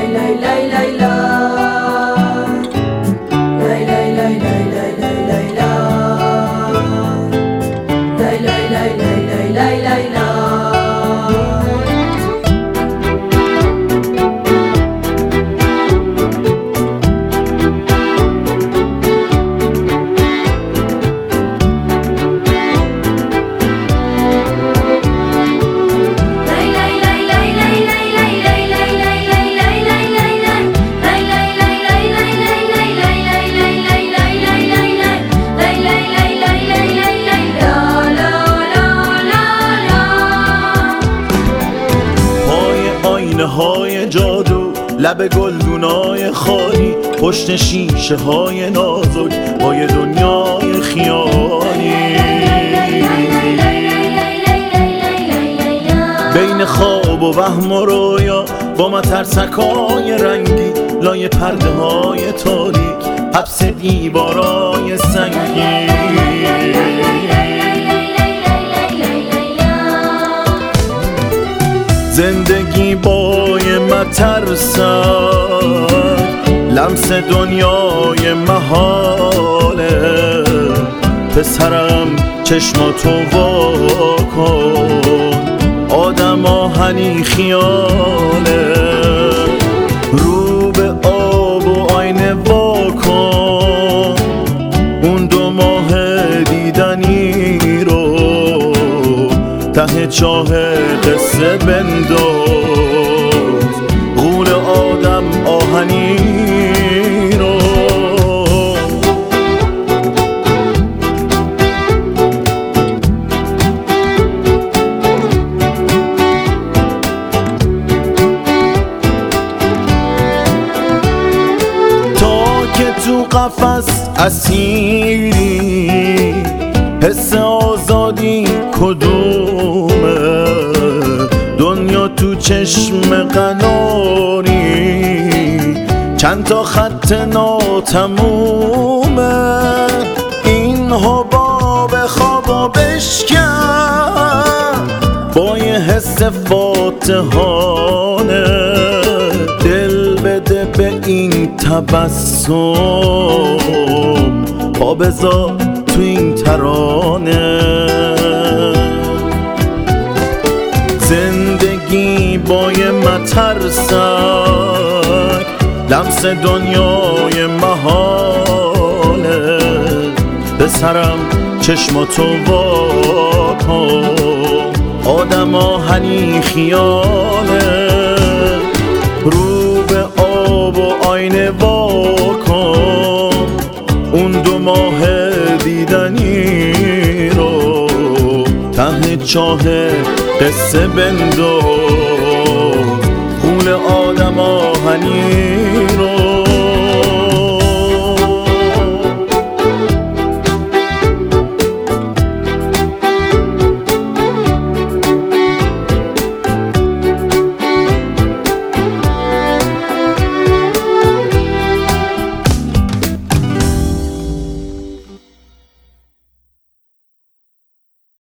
های جادو، لب گلدونای خالی، پشت شیشه های نازک با یه دنیای خیالی. بین خواب و وهم و رویا با مترسکای رنگی، لای پرده های تاریک، حبس دیوارای سنگی. زندگی بای مترسک، لمس دنیای محاله. پسرم چشماتو وا کن، آدم آهنی خیاله. رو به آب و آینه وا کن، اون 2 ماه دیدنی رو ته چاه قصه بنداز. غول آدم آهنی رو. تا که تو قفس اسیری، حس آزادی کدومه؟ دنیا تو چشم قناری، چند تا خط ناتمومه. این حباب خوابا بشکن با یه حس فاتحانه. دل بده به این تبسم، پا بذار تو این ترانه. زندگی با یه مترسک، لمس دنیای محاله. پسرم چشماتو وا کن، آدم آهنی خیاله. رو به آب و آینه وا کن، اون 2 ماه دیدنی رو ته چاه قصه بنداز. غول آدم آهنی